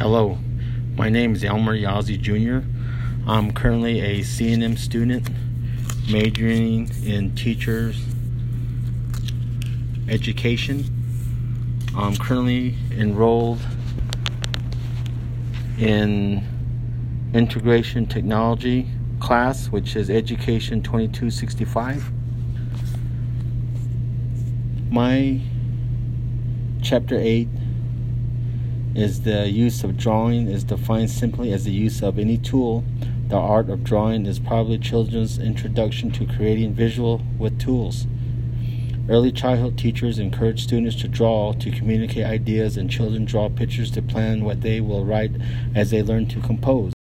Hello, my name is Elmer Yazzie Jr. I'm currently a C&M student majoring in teachers education. I'm currently enrolled in integration technology class, which is Education 2265. My chapter 8 is the use of drawing is defined simply as the use of any tool. The art of drawing is probably children's introduction to creating visual with tools. Early childhood teachers encourage students to draw to communicate ideas, and children draw pictures to plan what they will write as they learn to compose.